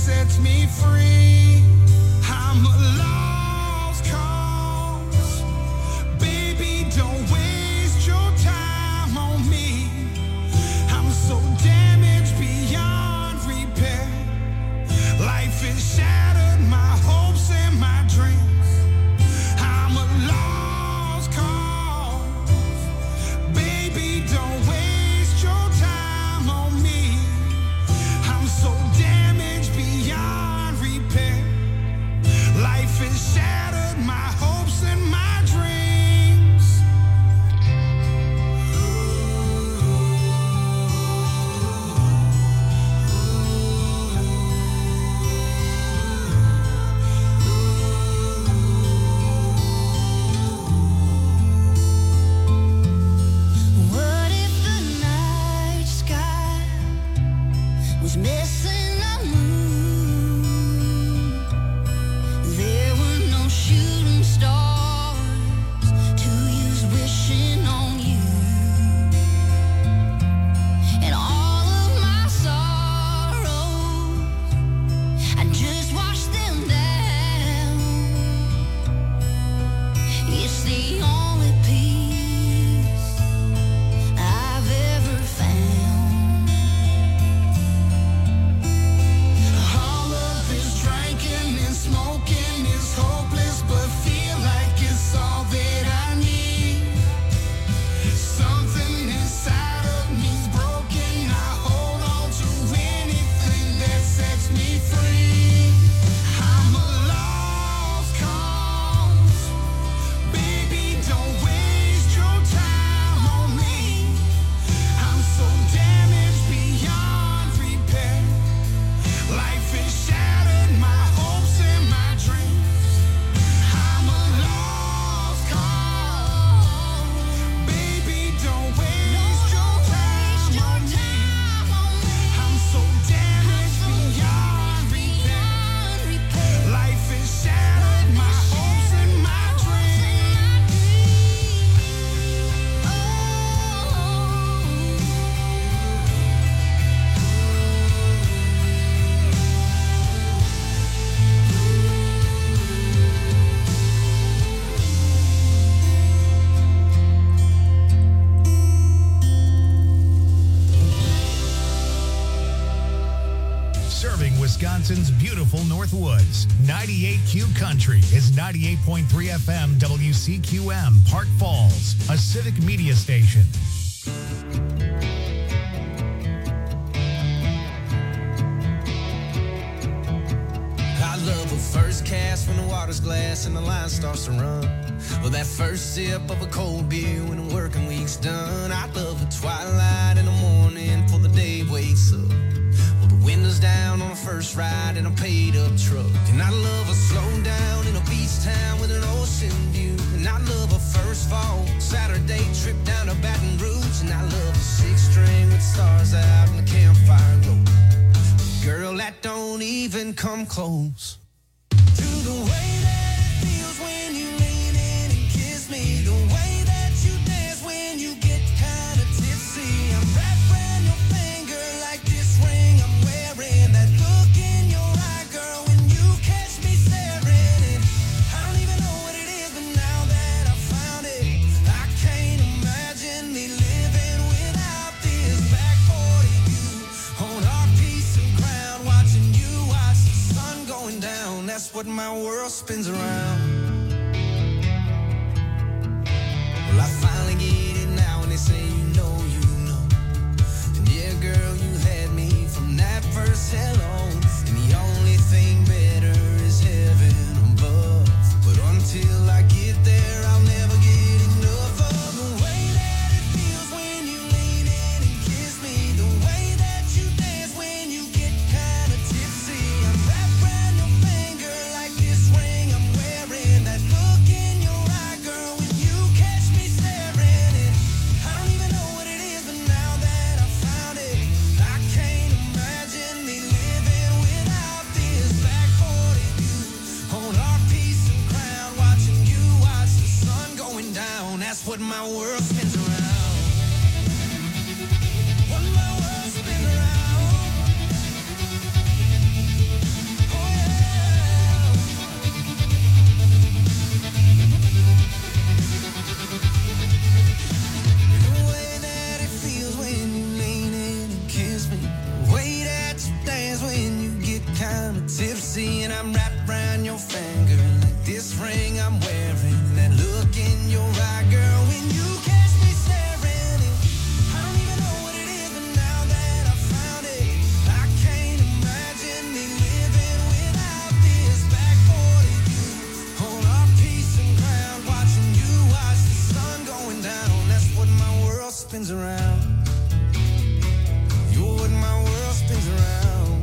sets me free. I'm a lost cause. Baby, don't waste your time on me. I'm so damaged beyond repair. Life has shattered my hopes and my dreams. I'm a lost cause. Baby, don't waste your time on me. I'm so damaged beyond repair. Life has shattered my hopes and my dreams. What if the night sky was missing a moon? There were no shooting stars to use wishing on you. And all of my sorrows, I just washed them down. It's the only peace I've ever found. All of this drinking and smoking is hopeless, but feel like it's all that I need. Something inside of me's broken. I hold on to anything that sets me free. I'm a lost cause. Baby, don't waste your time on me. I'm so damaged beyond repair. Life has shattered my hopes and my dreams. I'm a lost cause. Baby, don't waste your time on me. I'm so damaged beyond repair. Life has shattered my hopes and my dreams. Serving Wisconsin's beautiful Northwoods. 98Q Country is 98.3 FM WCQM, Park Falls, a civic media station. I love a first cast when the water's glass and the line starts to run. Or that first sip of a cold beer when the working week's done. I love the twilight in the morning before the day wakes up. Or the windows down on the first ride in a paid up truck. And I love a slow down in a beach town with an ocean view. And I love a first fall Saturday trip down to Baton Rouge. And I love a six string with stars out and the campfire glow. Girl, that don't even come close to the way that it feels when you lean in and kiss me. The way that you dance when you get kind of tipsy. I'm wrapped around your finger like this ring I'm wearing. That look in your eye, girl, when you catch me staring. And I don't even know what it is, but now that I found it, I can't imagine me living without this. Back 40 view on our piece of ground, watching you watch the sun going down. That's what my world spins around. Well, I finally get it now when they say you know. And yeah, girl, you had me from that first hello. And the only thing better is heaven above. But until I get there, I'll never get enough of the way that it feels when you lean in and kiss me. The way that you dance when you get kind of tipsy. I'm wrapped around your finger like this ring I'm wearing. That look in your eye, girl, when you catch me staring. And I don't even know what it is, but now that I found it, I can't imagine me living without this. Back 40 view on our piece of ground, watching you watch the sun going down. That's what my world spins around. What my world spins around. easy and I'm wrapped around your finger. Like this ring I'm wearing, that look in your eye, girl, when you catch me staring. I don't even know what it is, but now that I found it, I can't imagine me living without this. Back for you, on our peace and ground, watching you watch the sun going down. That's what my world spins around. You're what my world spins around.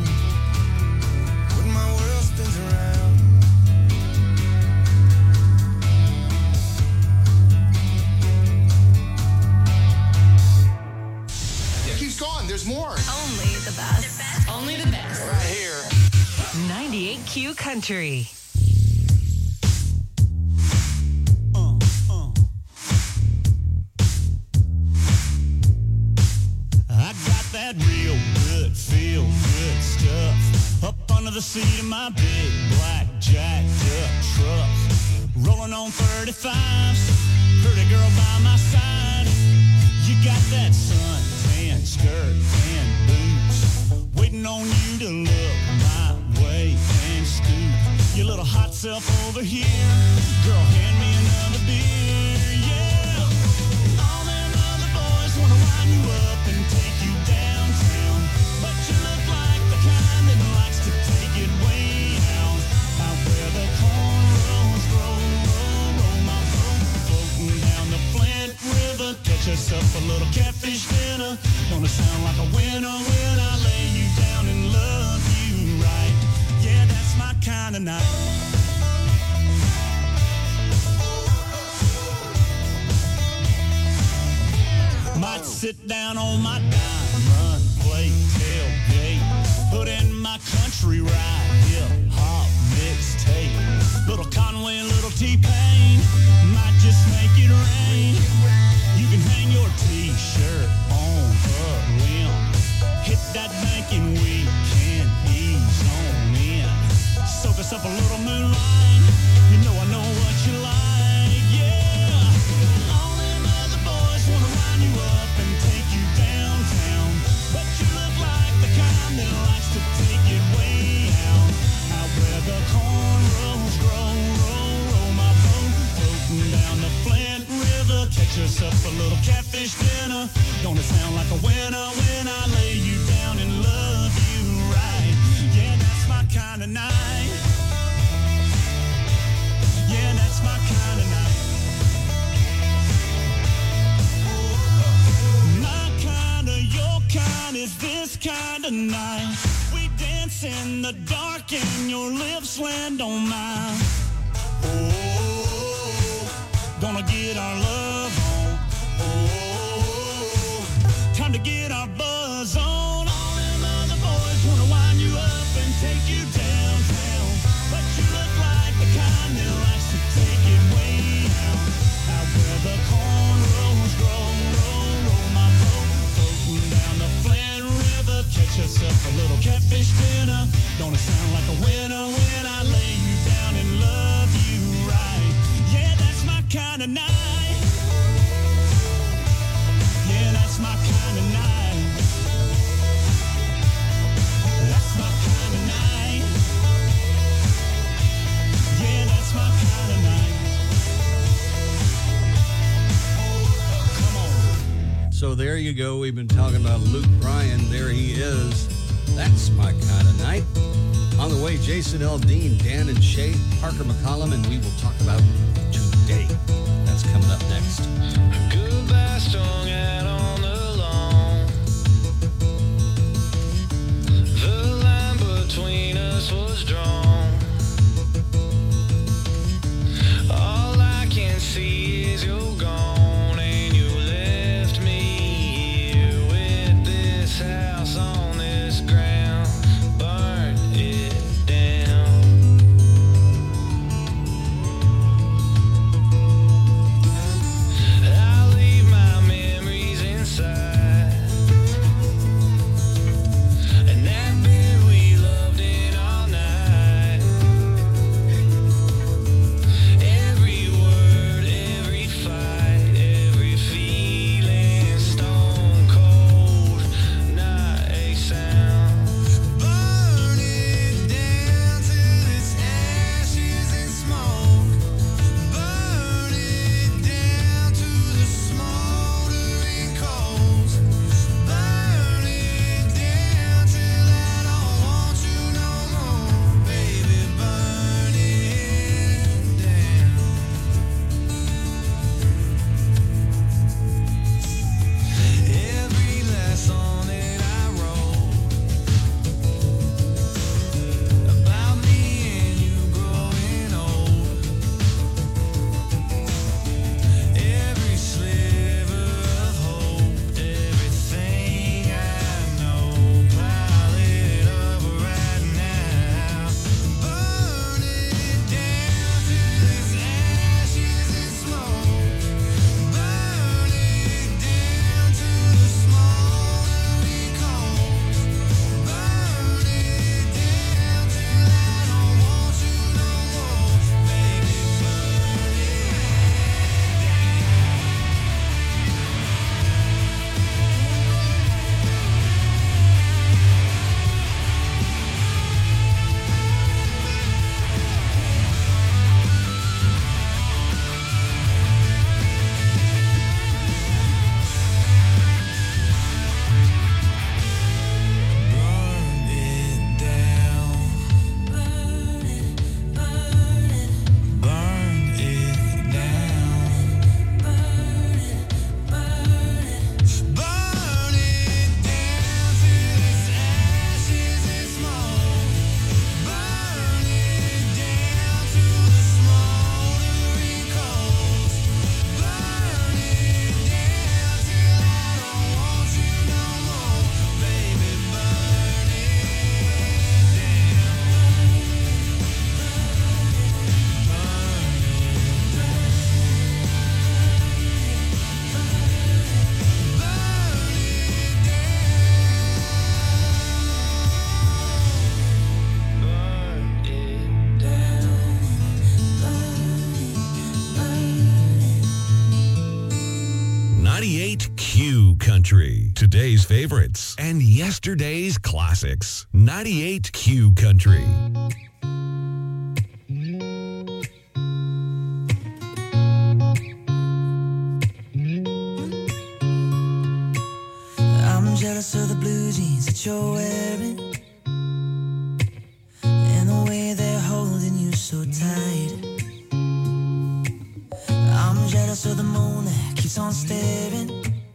What my world spins around. Keeps going. There's more. Only the best. Only the best. Right here. 98Q Country. I got that real good, feel good stuff up under the seat of my big black jacked up truck. Rolling on 35s, pretty girl by my side. You got that suntan skirt and boots, waiting on you to look my way and scoop your little hot self over here. Girl, hand me another beer, yeah. All them other boys wanna wind you up and take you downtown, but you look like the kind that likes to take it way down. Out where the cornrows roll my boat, floating down the Flint River. Catch yourself a little catfish dinner. Gonna sound like a winner when I lay you down and love you right. Yeah, that's my kind of night. Might sit down on my diamond plate tailgate, put in my country ride, hip-hop mixtape. Little Conway and little T-Pain, might just make it rain. You can hang your T-shirt on a limb. Hit that banking weekend, ease on in. Soak us up a little moonlight, you know I know what you like, yeah. All them other boys wanna wind you up and take you downtown, but you look like the kind that likes to take it way out. Out where the cornrows roll my boat, floating down the Flint River. Catch yourself a little catfish dinner. Gonna sound like a winner when I lay you down and love you right. Yeah, that's my kind of night. Yeah, that's my kind of night. My kind of, your kind is this kind of night. We dance in the dark and your lips land on mine. Oh, gonna get our love on. Oh, time to get our buzz on. All them other boys wanna wind you up and take you downtown, but you look like the kind that likes to take it way out. Out where the cornrows roll my boat, floating down the Flint River. Catch yourself a little catfish dinner. Gonna sound like a winner when I lay you down and love you right. Yeah, that's my kind of night. Yeah, that's my kind of night. That's my kind of night. Yeah, that's my kind of night. Come on. So there you go. We've been talking about Luke Bryan. There he is. That's my kind of night. On the way, Jason Aldean, Dan and Shay, Parker McCollum, and we will talk about today. That's coming up next. Goodbye strung out on the lawn. The line between us was drawn. All I can see is you're gone, and you left me here with this house on this ground. Burn it down. I leave my memories today's favorites and yesterday's classics. 98Q Country. I'm jealous of the blue jeans that you're wearing and the way they're holding you so tight. I'm jealous of the moon that keeps on staring.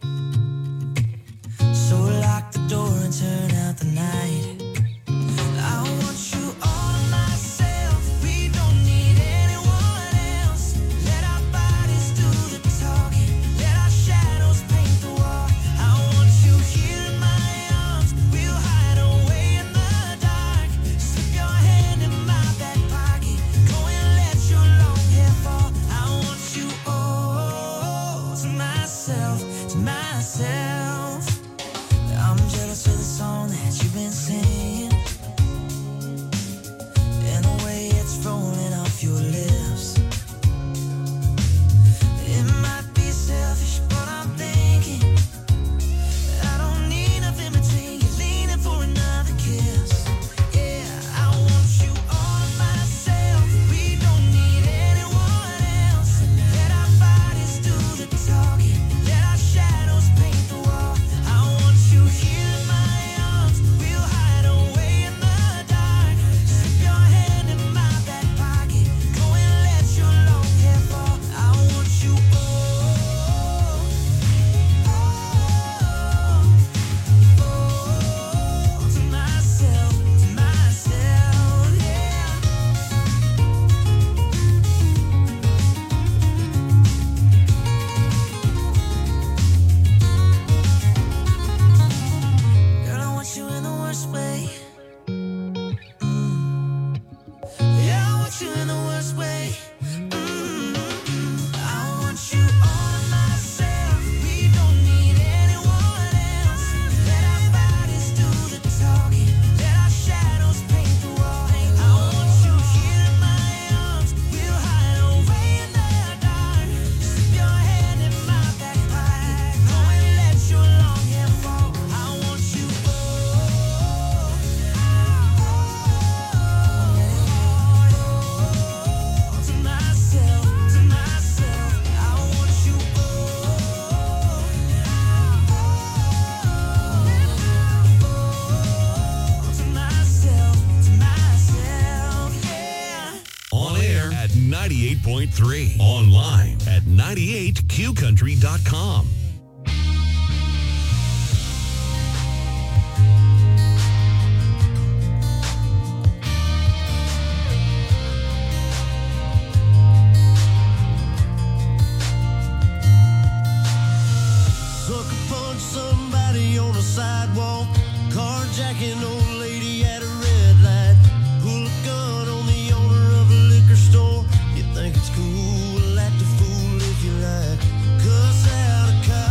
So lock the door and turn out the night. I want you all to myself. We don't need anyone else. Let our bodies do the talking. Let our shadows paint the wall. I want you here in my arms. We'll hide away in the dark. Slip your hand in my back pocket. Go and let your long hair fall. I want you all to myself, to myself. I'm jealous of the song that you've been singing and the way it's rolling off your lips. It might be selfish, but I'm thinking I don't need nothing between you, leaning for another kiss. Yeah, I want you all to myself. We don't need anyone else. Let our bodies do the talking. Let our shadows paint the wall. I want you here in my arms. We'll hide away in the dark. Slip your hand in my back pocket. Go and let your long hair fall. I want you to myself, yeah. Girl, I want you in the worst way. Yeah, I want you in the worst way. I want you all to myself. We don't need anyone else. Let our bodies do the talking. Let our shadows paint the wall. I want you here in my arms. We'll hide away in the dark. Slip your hand in my back pocket. Go and let your long hair fall. I want you to myself, to myself. I want you to myself, yeah. On air at 98.3. Online at 98qcountry.com. Sucker punch somebody on a sidewalk. Carjacking old lady at a red light. Pull a gun on the owner of a liquor store. You think it's cool, act a fool if you like. Cuss out a cop.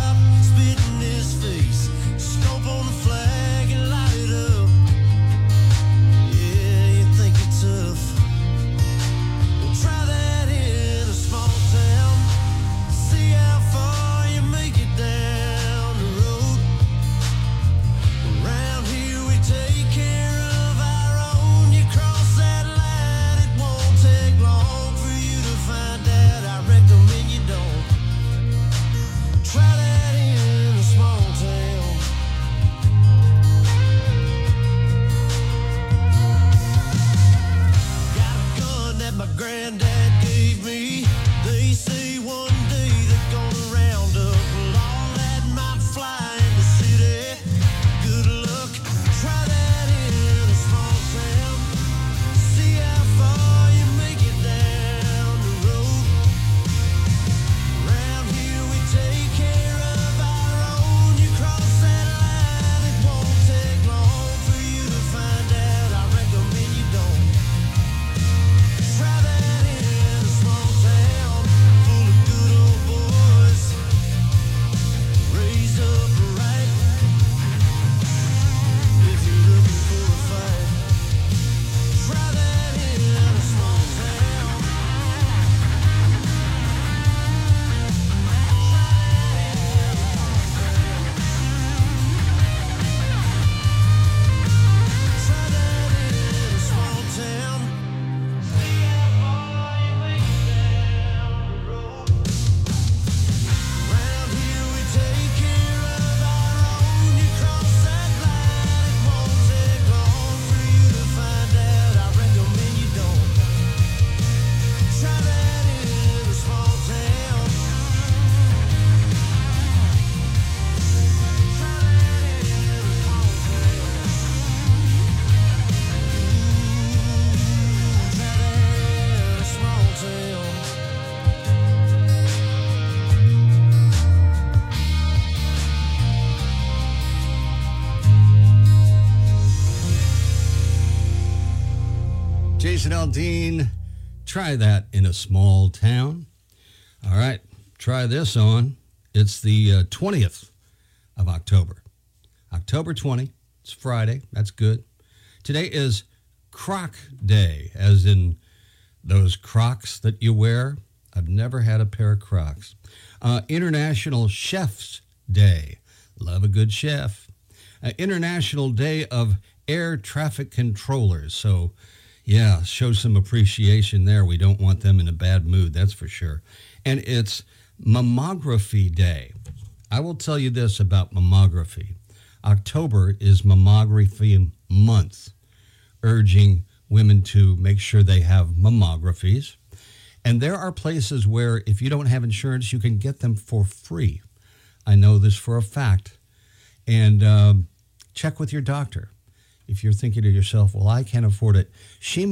Jason Aldean, try that in a small town. All right, try this on. It's the 20th of October. October 20, it's Friday. That's good. Today is Croc Day, as in those Crocs that you wear. I've never had a pair of Crocs. International Chef's Day. Love a good chef. International Day of Air Traffic Controllers. So, yeah, show some appreciation there. We don't want them in a bad mood, that's for sure. And it's Mammography Day. I will tell you this about mammography. October is Mammography Month, urging women to make sure they have mammographies. And there are places where if you don't have insurance, you can get them for free. I know this for a fact. And check with your doctor. If you're thinking to yourself, well, I can't afford it, she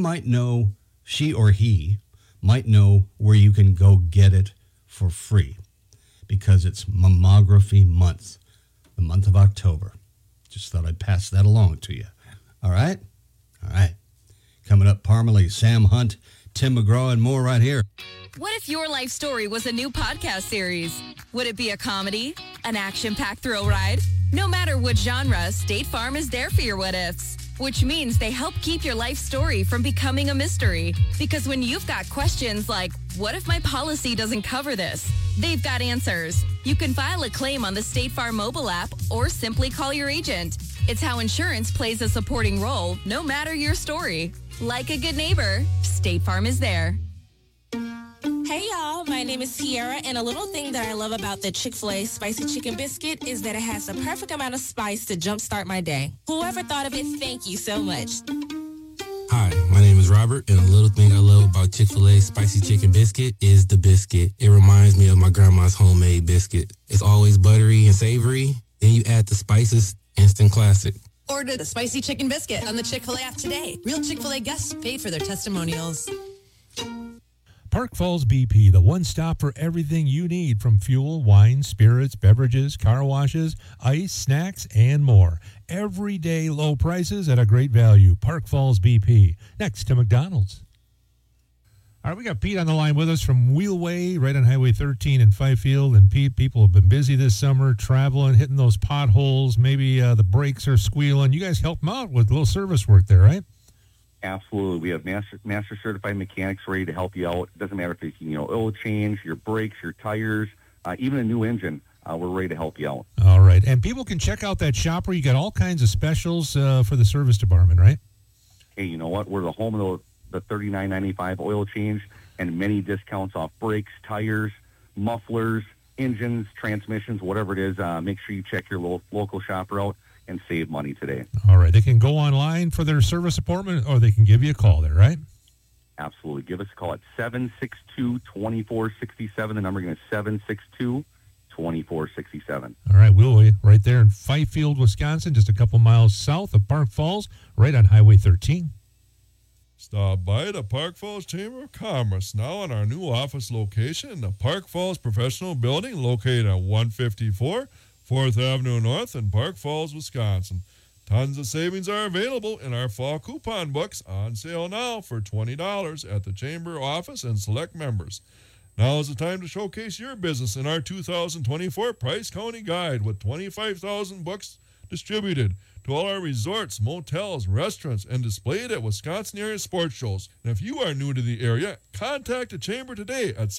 or he might know where you can go get it for free because it's Mammography Month, the month of October. Just thought I'd pass that along to you. All right? All right. Coming up, Parmalee, Sam Hunt, Tim McGraw, and more right here. What if your life story was a new podcast series? Would it be a comedy? An action-packed thrill ride? No matter what genre, State Farm is there for your what-ifs. Which means they help keep your life story from becoming a mystery. Because when you've got questions like, what if my policy doesn't cover this? They've got answers. You can file a claim on the State Farm mobile app or simply call your agent. It's how insurance plays a supporting role, no matter your story. Like a good neighbor, State Farm is there. Hey y'all, my name is Tiara, and a little thing that I love about the Chick-fil-A Spicy Chicken Biscuit is that it has the perfect amount of spice to jumpstart my day. Whoever thought of it, thank you so much. Hi, my name is Robert, and a little thing I love about Chick-fil-A Spicy Chicken Biscuit is the biscuit. It reminds me of my grandma's homemade biscuit. It's always buttery and savory, then you add the spices, instant classic. Order the Spicy Chicken Biscuit on the Chick-fil-A app today. Real Chick-fil-A guests paid for their testimonials. Park Falls BP, the one stop for everything you need from fuel, wine, spirits, beverages, car washes, ice, snacks, and more. Everyday low prices at a great value. Park Falls BP, next to McDonald's. All right, we got Pete on the line with us from Wheelway, right on Highway 13 in Fifield. And Pete, people have been busy this summer, traveling, hitting those potholes. Maybe the brakes are squealing. You guys help them out with a little service work there, right? Absolutely. We have master certified mechanics ready to help you out. It doesn't matter if it's, oil change, your brakes, your tires, even a new engine. We're ready to help you out. All right. And people can check out that shopper. You got all kinds of specials for the service department, right? Hey, you know what? We're the home of the $39.95 oil change and many discounts off brakes, tires, mufflers, engines, transmissions, whatever it is. Make sure you check your local shopper out and save money today. All right. They can go online for their service appointment, or they can give you a call there, right? Absolutely. Give us a call at 762-2467. The number again is 762-2467. All right. We'll right there in Fifield, Wisconsin, just a couple miles south of Park Falls, right on Highway 13. Stop by the Park Falls Chamber of Commerce now in our new office location in the Park Falls Professional Building located at 154 4th Avenue North in Park Falls, Wisconsin. Tons of savings are available in our fall coupon books on sale now for $20 at the Chamber office and select members. Now is the time to showcase your business in our 2024 Price County Guide with 25,000 books distributed to all our resorts, motels, restaurants, and displayed at Wisconsin area sports shows. And if you are new to the area, contact the Chamber today at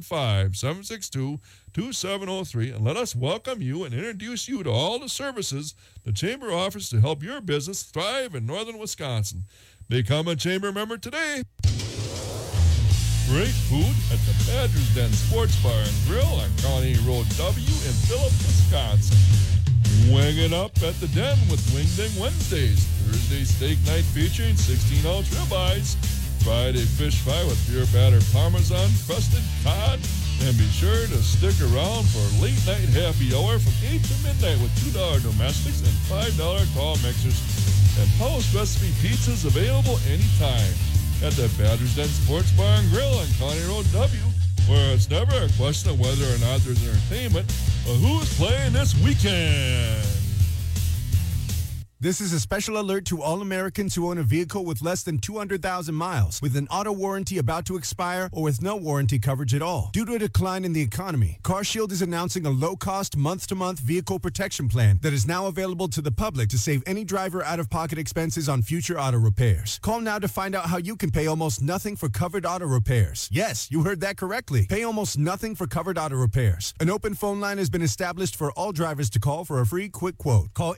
715-762-2703 and let us welcome you and introduce you to all the services the Chamber offers to help your business thrive in northern Wisconsin. Become a Chamber member today. Great food at the Badger's Den Sports Bar and Grill on Colony Road W in Phillip, Wisconsin. Wing it up at the Den with Wing Ding Wednesdays. Thursday steak night featuring 16-ounce ribeyes. Friday fish fry with pure batter parmesan crusted cod. And be sure to stick around for late night happy hour from 8 to midnight with $2 domestics and $5 tall mixers. And house recipe pizzas available anytime at the Badger's Den Sports Bar and Grill on Colony Road W, where it's never a question of whether or not there's entertainment, but who's playing this weekend. This is a special alert to all Americans who own a vehicle with less than 200,000 miles, with an auto warranty about to expire, or with no warranty coverage at all. Due to a decline in the economy, CarShield is announcing a low-cost, month-to-month vehicle protection plan that is now available to the public to save any driver out-of-pocket expenses on future auto repairs. Call now to find out how you can pay almost nothing for covered auto repairs. Yes, you heard that correctly. Pay almost nothing for covered auto repairs. An open phone line has been established for all drivers to call for a free quick quote. Call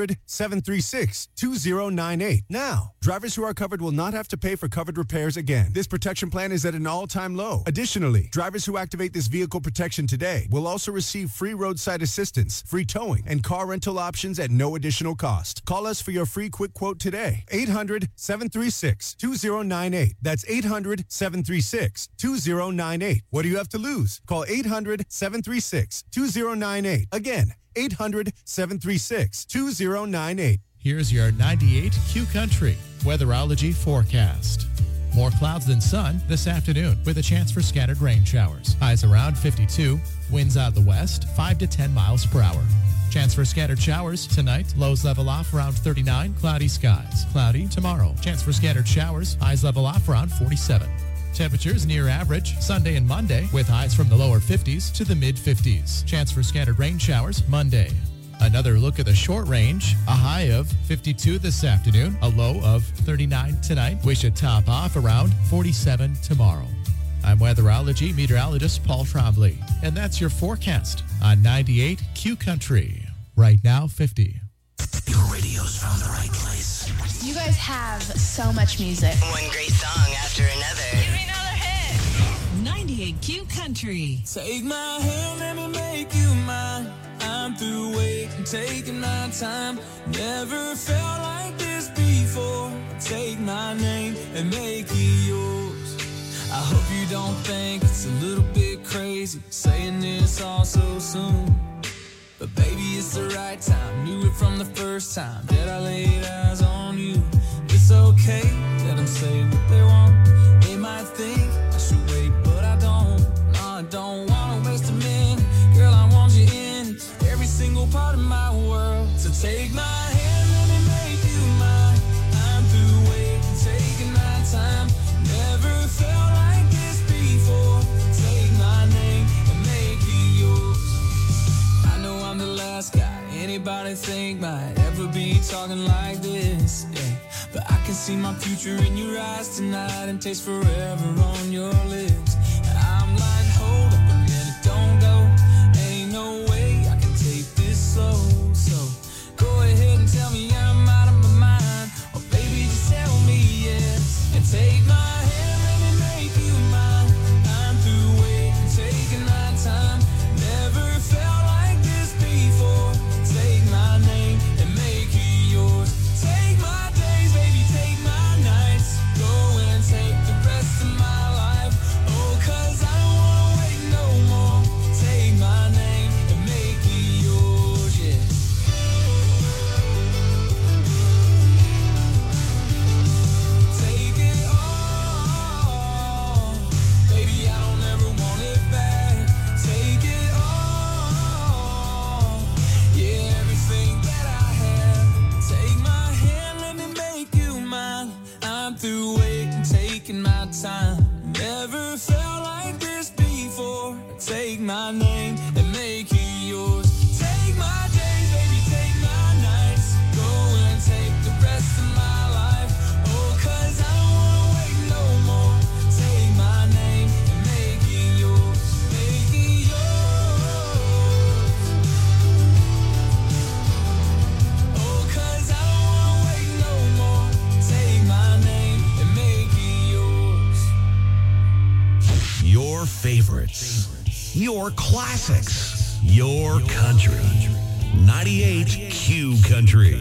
800-736-2098 now. Drivers who are covered will not have to pay for covered repairs again. This protection plan is at an all-time low. Additionally, drivers who activate this vehicle protection today will also receive free roadside assistance, free towing, and car rental options at no additional cost. Call us for your free quick quote today. 800-736-2098. That's 800-736-2098. What do you have to lose? Call 800-736-2098. Again, 800-736-2098. Here's your 98 Q Country weatherology forecast. More clouds than sun this afternoon with a chance for scattered rain showers. Highs around 52, winds out of the west 5 to 10 miles per hour. Chance for scattered showers tonight. Lows level off around 39. Cloudy skies. Cloudy tomorrow. Chance for scattered showers. Highs level off around 47. Temperatures near average Sunday and Monday with highs from the lower 50s to the mid 50s. Chance for scattered rain showers Monday. Another look at the short range. A high of 52 this afternoon. A low of 39 tonight. We should top off around 47 tomorrow. I'm weatherology meteorologist Paul Trombley, and that's your forecast on 98 Q Country. Right now, 50. Your radio's found the right place. You guys have so much music. One great song after another. Give me another hit. 98 Q Country. Take my hand, let me make you mine. I'm through waiting, taking my time. Never felt like this before. Take my name and make it yours. I hope you don't think it's a little bit crazy saying this all so soon. But baby, it's the right time. Knew it from the first time that I laid eyes on you. It's okay, let them say what they want. They might think I should wait, but I don't. No, I don't want to waste a minute. Girl, I want you in every single part of my world. So take my hand, let me make you mine. I'm through waiting, taking my time. Never felt like this before. Take my name and make it yours. I know I'm the last guy anybody think might ever be talking like this, yeah. But I can see my future in your eyes tonight and taste forever on your lips. I'm like, hold up a minute, don't go. Ain't no way I can take this slow. So go ahead and tell me I'm out of my mind, or baby just tell me yes. And take my hand, let me make you mine. I'm through waiting, taking my time. Never felt like this before. Take my name and make it yours. Take my days, baby, take my nights. Go and take the rest of my life. Oh, 'cause I don't wanna wait no more. Take my name and make it yours, yeah. Take it all. Baby, I don't ever want it back. Take it all. Yeah, everything that I have. Take my hand, let me make you mine. I'm through waiting, taking my time. Never felt like this before. Take my name and make it yours. Take my days, baby, take my nights. Go and take the rest of my life. Oh, 'cause I don't wanna wait no more. Take my name and make it yours. Make it yours. Oh, 'cause I don't wanna wait no more. Take my name and make it yours. Your favorites. Your classics. Your country. 98 Q Country.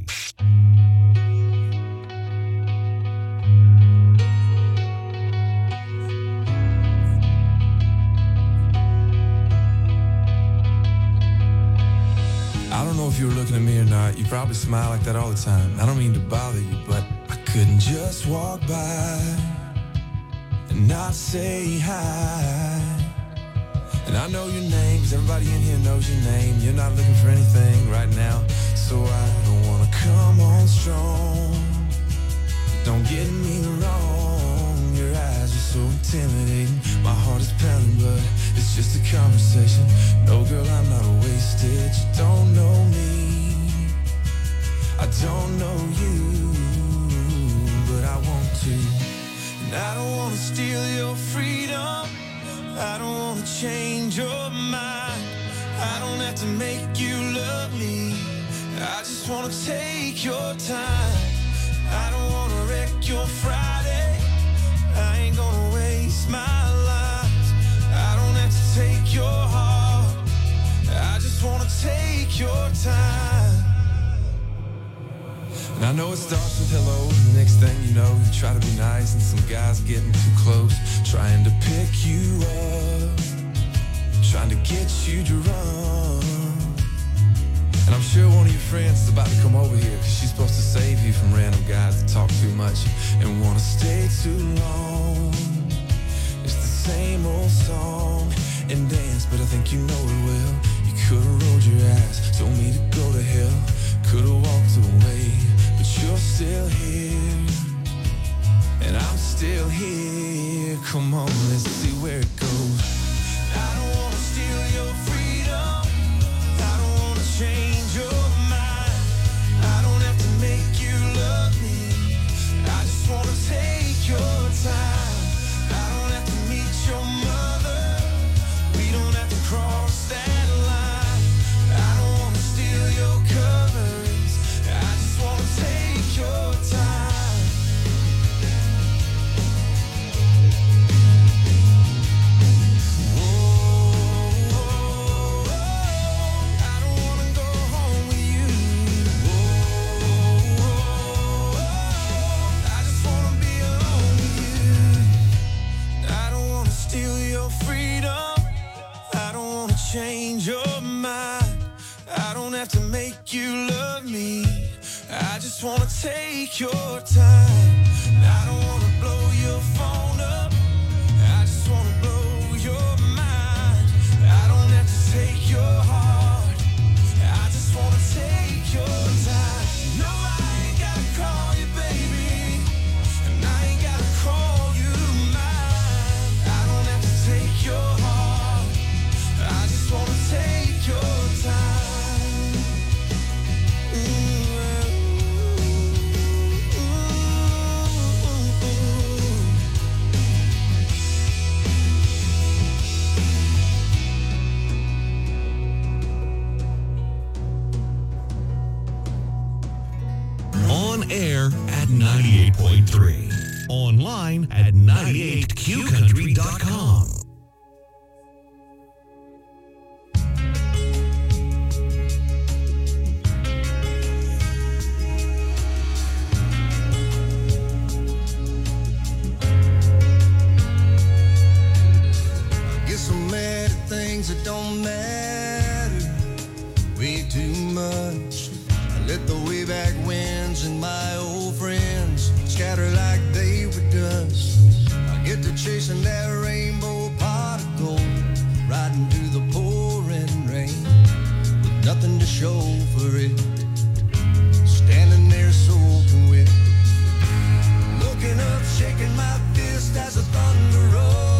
I don't know if you were looking at me or not. You probably smile like that all the time. I don't mean to bother you, but I couldn't just walk by and not say hi. And I know your name, 'cause everybody in here knows your name. You're not looking for anything right now, so I don't wanna come on strong. Don't get me wrong, your eyes are so intimidating. My heart is pounding, but it's just a conversation. No, girl, I'm not wasted. You don't know me, I don't know you, but I want to. And I don't want to steal your freedom, I don't want to change your mind. I don't have to make you love me, I just want to take your time. I don't want to wreck your Friday, I ain't gonna waste my life. I don't have to take your heart, I just want to take your time. And I know it starts with hello, and the next thing you know, you try to be nice, and some guy's getting too close, trying to pick you up, trying to get you to run. And I'm sure one of your friends is about to come over here, cause she's supposed to save you from random guys that talk too much and wanna stay too long. It's the same old song and dance, but I think you know it well. You could've rolled your eyes, told me to go to hell, could've walked away, but you're still here, and I'm still here. Come on, let's see where it goes. I don't wanna steal your freedom, I don't wanna change your mind, I don't have to make you love me, I just wanna take your time. I don't have to meet your mother, we don't have to cross that line. I don't wanna steal your covers, I just wanna take your time. Change your mind, I don't have to make you love me, I just wanna take your time. I don't wanna blow your phone up, I just wanna blow your mind. I don't have to take your heart, I just wanna take your time. No, I ain't gotta call you baby, and I ain't gotta call you mine. I don't have to take your heart, I just wanna take your time. On air at 98.3. Online at 98qcountry.com. Things that don't matter way too much. I let the way back winds and my old friends scatter like they were dust. I get to chasing that rainbow pot of gold, riding through the pouring rain with nothing to show for it, standing there soaking wet, looking up, shaking my fist as the thunder rolls.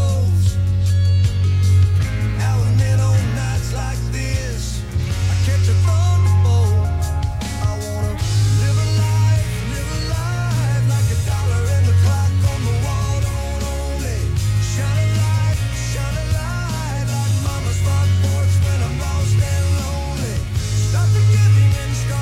Now and then on nights like this, I catch a thunderbolt. I wanna live a life like a dollar in the clock on the wall. Don't only shine a light like mama's front porch when I'm lost and lonely. Stop the giving and start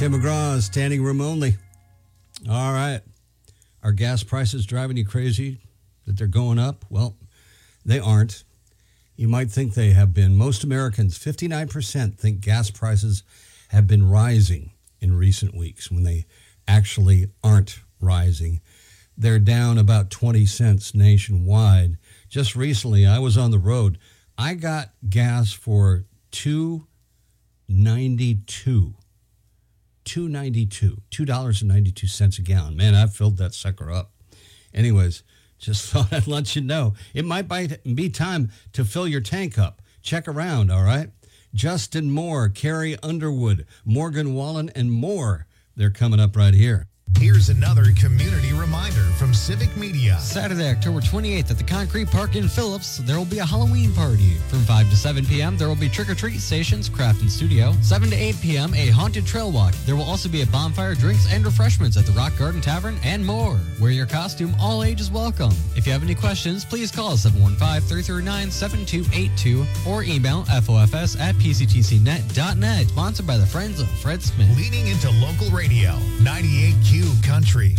Tim McGraw, standing room only. All right. Are gas prices driving you crazy that they're going up? Well, they aren't. You might think they have been. Most Americans, 59%, think gas prices have been rising in recent weeks when they actually aren't rising. They're down about 20 cents nationwide. Just recently, I was on the road. I got gas for $2.92. $2.92 a gallon. Man, I filled that sucker up. Anyways, just thought I'd let you know. It might be time to fill your tank up. Check around, all right? Justin Moore, Carrie Underwood, Morgan Wallen, and more. They're coming up right here. Here's another community reminder from Civic Media. Saturday, October 28th at the Concrete Park in Phillips, there will be a Halloween party. From 5 to 7 p.m., there will be trick-or-treat stations, craft and studio. 7 to 8 p.m., a haunted trail walk. There will also be a bonfire, drinks, and refreshments at the Rock Garden Tavern and more. Wear your costume, all ages welcome. If you have any questions, please call 715-339-7282 or email fofs@pctcnet.net. Sponsored by the Friends of Fred Smith. Leaning into local radio, 98Q Country.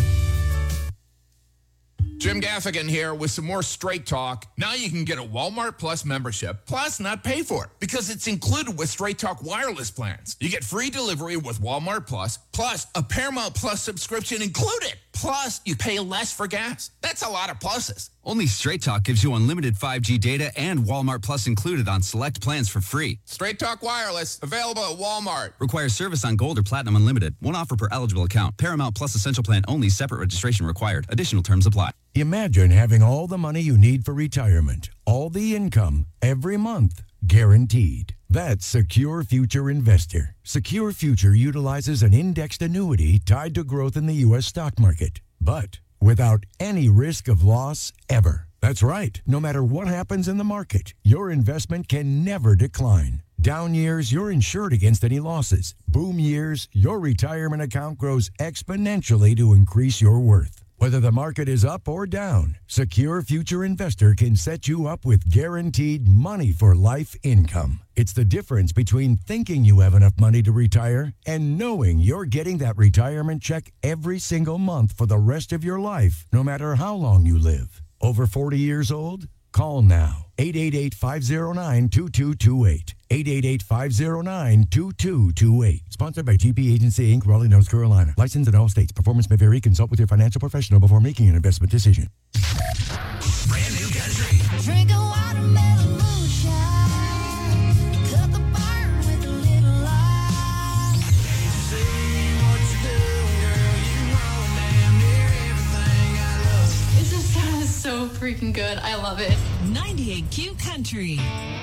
Jim Gaffigan here with some more Straight Talk. Now you can get a Walmart Plus membership, plus not pay for it, because it's included with Straight Talk wireless plans. You get free delivery with Walmart Plus a Paramount Plus subscription included. Plus, you pay less for gas. That's a lot of pluses. Only Straight Talk gives you unlimited 5G data and Walmart Plus included on select plans for free. Straight Talk Wireless, available at Walmart. Requires service on Gold or Platinum Unlimited. One offer per eligible account. Paramount Plus Essential Plan only. Separate registration required. Additional terms apply. Imagine having all the money you need for retirement, all the income, every month, guaranteed. That's Secure Future Investor. Secure Future utilizes an indexed annuity tied to growth in the U.S. stock market, but without any risk of loss ever. That's right. No matter what happens in the market, your investment can never decline. Down years, you're insured against any losses. Boom years, your retirement account grows exponentially to increase your worth. Whether the market is up or down, Secure Future Investor can set you up with guaranteed money for life income. It's the difference between thinking you have enough money to retire and knowing you're getting that retirement check every single month for the rest of your life, no matter how long you live. Over 40 years old? Call now. 888-509-2228. 888-509-2228. Sponsored by GP Agency, Inc., Raleigh, North Carolina. Licensed in all states. Performance may vary. Consult with your financial professional before making an investment decision. Brand new country. Drink a watermelon moonshine. Cut the burn with a little light. Say what you do, girl. You know damn near everything I love. This just sounds so freaking good. I love it. 98Q Country.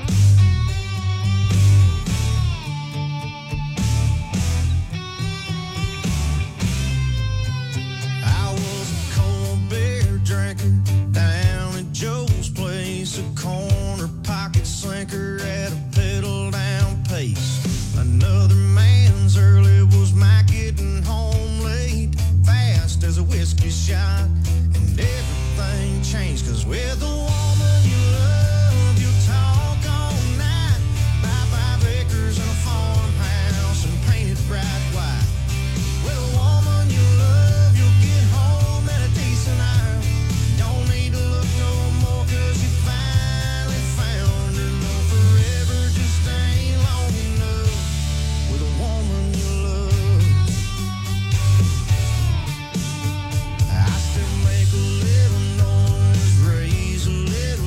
I was a cold beer drinker down at Joe's place, a corner pocket sinker at a pedal down pace. Another man's early was my getting home late, fast as a whiskey shot, and everything changed, 'cause with a woman you love, you talk all night, buy 5 acres and a farmhouse and paint it bright white. With a woman you love, you'll get home at a decent hour. Don't need to look no more, 'cause you finally found her. No, forever just ain't long enough with a woman you love. I still make a little noise, raise a little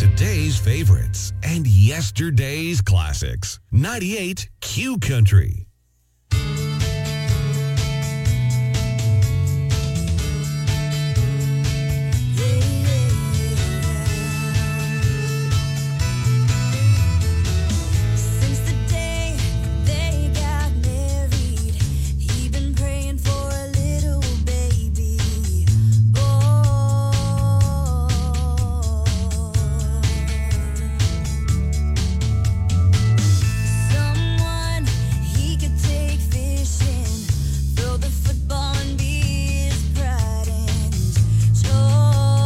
Today's favorites and yesterday's classics. 98 Q Country. Since the day they got married, he been praying for a little baby boy. Someone he could take fishing, throw the football and be his pride and joy.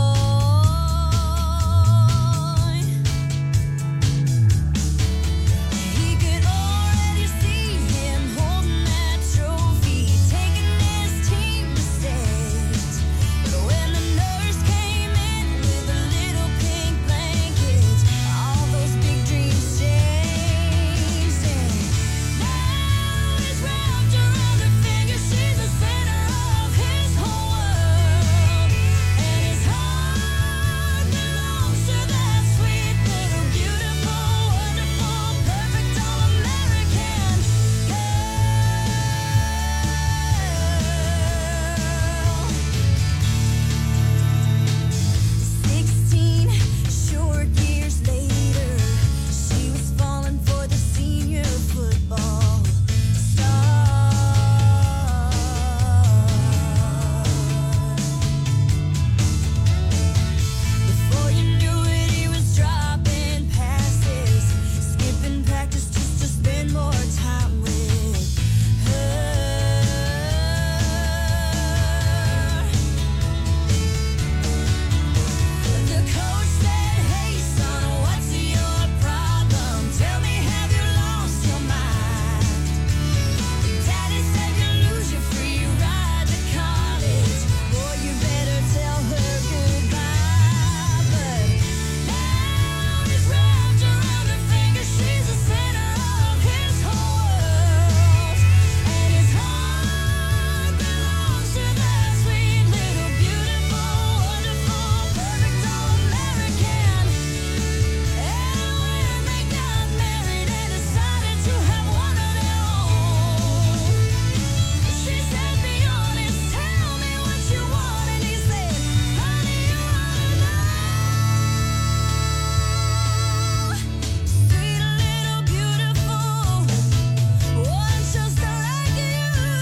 He could already see him holding that trophy, taking his team to state. But when the nurse came in with a little pink blanket, all those big dreams changed. And now he's wrapped around her finger, she's the center of his whole world. And his heart belongs to that sweet little beautiful, wonderful, perfect all-American girl. 16 short years later, she was falling for the senior football star. Before you knew it, he was dropping passes, skipping practice just to spend more time with her. The coach said, "Hey son, what's your problem? Tell me, have you lost your mind?" Daddy said, "You lose your free ride to college. Boy, you better tell her goodbye." But now he's wrapped around her finger, she's the center of his whole world. And his heart belongs to that sweet little beautiful, wonderful, perfect all-American. And when they got married and decided to have one of their own, she said, "Be honest, tell me what you want." And he said, "Honey, you ought to know. Sweet little beautiful, one just like you.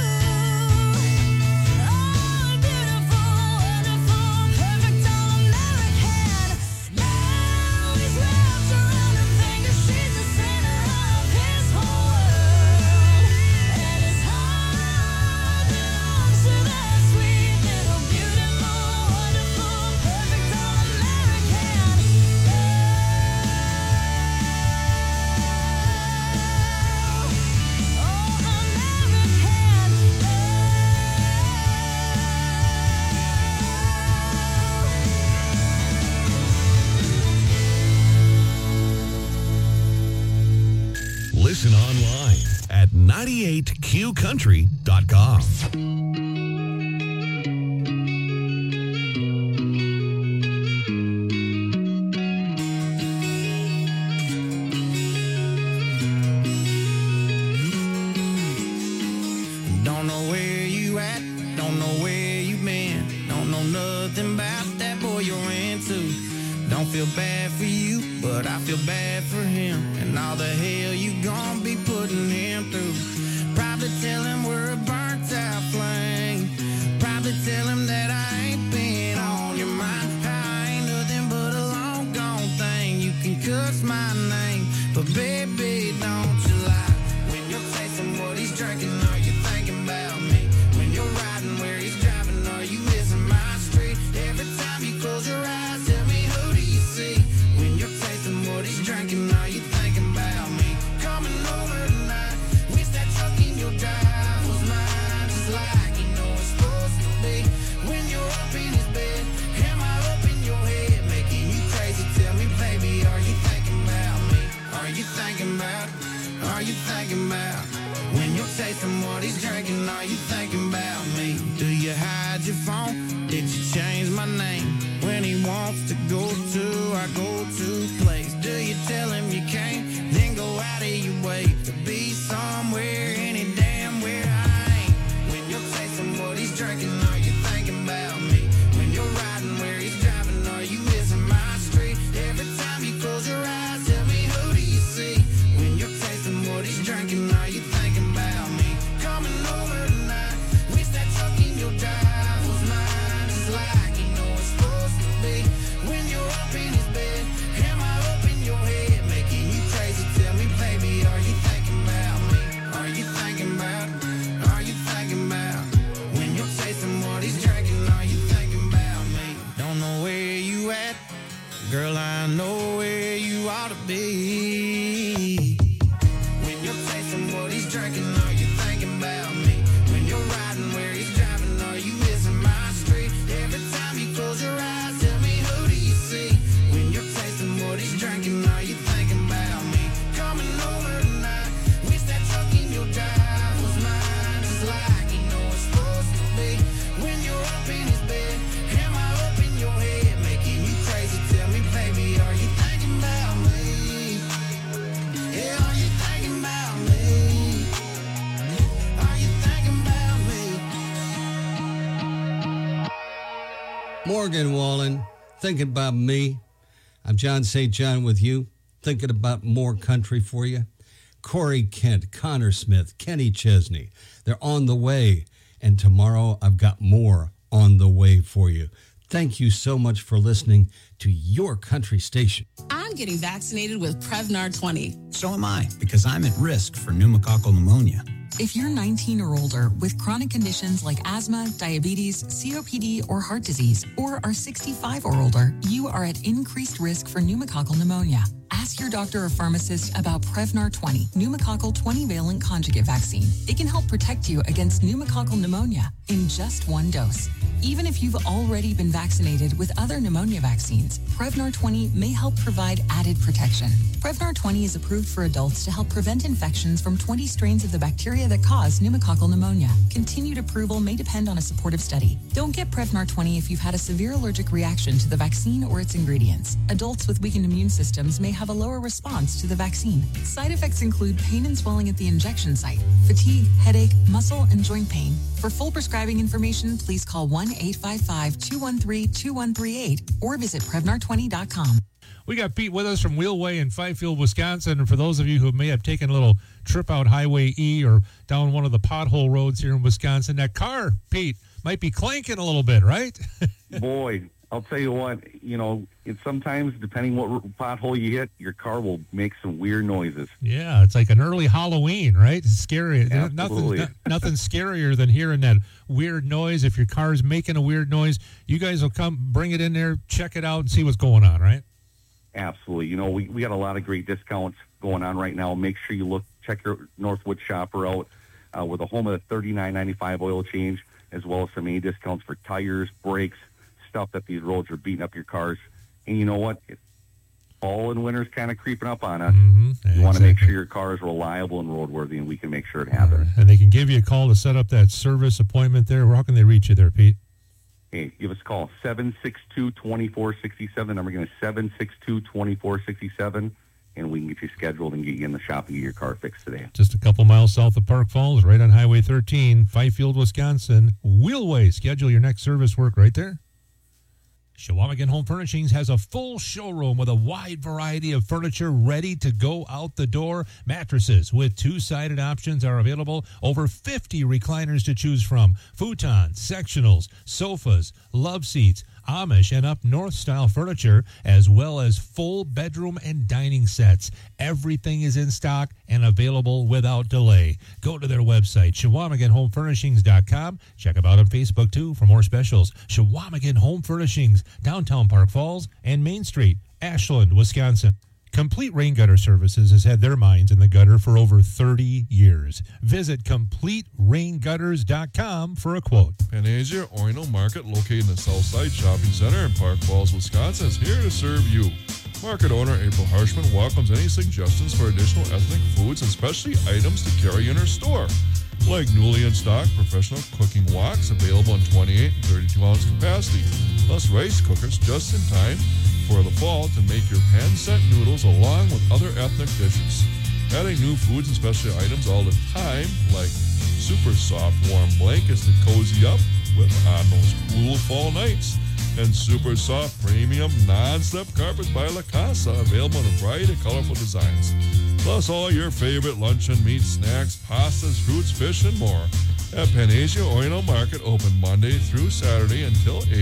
Oh, beautiful, wonderful, perfect all-American." Now he's wrapped around her finger, she's the center of his whole world. And his heart belongs to that sweet little beautiful, wonderful, perfect all-American Listen online at 98qcountry.com. Don't know where you at, don't know where you been, don't know nothing about that boy you're into. Don't feel bad for you, but I feel bad for him and all the hell you gon' be putting him through. Probably tell him we're a burnt out flame. Probably tell him that I ain't been on your mind. I ain't nothing but a long gone thing. You can cuss my name, but baby, don't you lie. When you're tasting what he's drinking, are you thinking about me? When you're riding where he's driving, are you missing my street? Every time you close your eyes, tell me, who do you see? When you're tasting what he's drinking, are you thinking about me? Coming over tonight, wish that truck in your drive was mine, just like you know it's supposed to be. When you're up in his bed, am I up in your head, making you crazy? Tell me, baby, are you thinking about me? Are you thinking about know where you ought to be. When you're tasting what he's drinking, are you thinking about me? When you're riding where he's driving, are you missing my street? Every time you close your eyes, tell me who do you see? When you're tasting what he's drinking, are you thinking about me? Coming over tonight, wish that truck in your drive was mine, just like you know it's supposed to be. When you're up in his bed, am I up in your head, making you crazy? Tell me, baby, are you thinking about me? Yeah, are you thinking about me? Are you thinking about me? Morgan Wallen, thinking about me. I'm John St. John with you, thinking about more country for you. Corey Kent, Connor Smith, Kenny Chesney, they're on the way. And tomorrow I've got more on the way for you. Thank you so much for listening to your country station. I'm getting vaccinated with Prevnar 20. So am I, because I'm at risk for pneumococcal pneumonia. If you're 19 or older with chronic conditions like asthma, diabetes, COPD, or heart disease, or are 65 or older, you are at increased risk for pneumococcal pneumonia. Ask your doctor or pharmacist about Prevnar 20, pneumococcal 20-valent conjugate vaccine. It can help protect you against pneumococcal pneumonia in just one dose. Even if you've already been vaccinated with other pneumonia vaccines, Prevnar 20 may help provide added protection. Prevnar 20 is approved for adults to help prevent infections from 20 strains of the bacteria that cause pneumococcal pneumonia. Continued approval may depend on a supportive study. Don't get Prevnar 20 if you've had a severe allergic reaction to the vaccine or its ingredients. Adults with weakened immune systems may have a lower response to the vaccine. Side effects include pain and swelling at the injection site, fatigue, headache, muscle, and joint pain. For full prescribing information, please call 1-855-213-2138 or visit Prevnar20.com. We got Pete with us from Wheelway in Fifield, Wisconsin. And for those of you who may have taken a little trip out Highway E or down one of the pothole roads here in Wisconsin, that car, Pete, might be clanking a little bit, right? Boy, I'll tell you what, it's sometimes, depending what pothole you hit, your car will make some weird noises. Yeah, it's like an early Halloween, right? It's scary. Absolutely. Nothing scarier than hearing that weird noise. If your car's making a weird noise, you guys will come, bring it in there, check it out, and see what's going on, right? Absolutely. We got a lot of great discounts going on right now. Make sure you check your Northwood shopper out. We're the home of the $39.95 oil change, as well as some many discounts for tires, brakes, stuff that these roads are beating up your cars. And you know what? Fall and winter's kind of creeping up on us. You want to make sure your car is reliable and roadworthy, and we can make sure it happens. And they can give you a call to set up that service appointment there. How can they reach you there, Pete? Hey, give us a call, 762-2467. Number again is 762-2467, and we can get you scheduled and get you in the shop and get your car fixed today. Just a couple miles south of Park Falls, right on Highway 13, Fifield, Wisconsin. Wheelway. Schedule your next service work right there. Chequamegon Home Furnishings has a full showroom with a wide variety of furniture ready to go out the door. Mattresses with two-sided options are available. Over 50 recliners to choose from. Futons, sectionals, sofas, love seats, Amish and up north style furniture, as well as full bedroom and dining sets. Everything is in stock and available without delay. Go to their website, ChequamegonHomeFurnishings.com. Check them out on Facebook, too, for more specials. Chequamegon Home Furnishings, downtown Park Falls and Main Street, Ashland, Wisconsin. Complete Rain Gutter Services has had their minds in the gutter for over 30 years. Visit CompleteRainGutters.com for a quote. Panacea Oino Market, located in the Southside Shopping Center in Park Falls, Wisconsin, is here to serve you. Market owner April Harshman welcomes any suggestions for additional ethnic foods and specialty items to carry in her store, like newly in stock professional cooking woks available in 28 and 32-ounce capacity, plus rice cookers just in time for the fall to make your pan-set noodles along with other ethnic dishes. Adding new foods and specialty items all the time, like super soft warm blankets to cozy up with on those cool fall nights, and super soft premium non-slip carpets by La Casa available in a variety of colorful designs. Plus all your favorite luncheon meat, snacks, pastas, fruits, fish, and more at Panacea Oino Market, open Monday through Saturday until 8.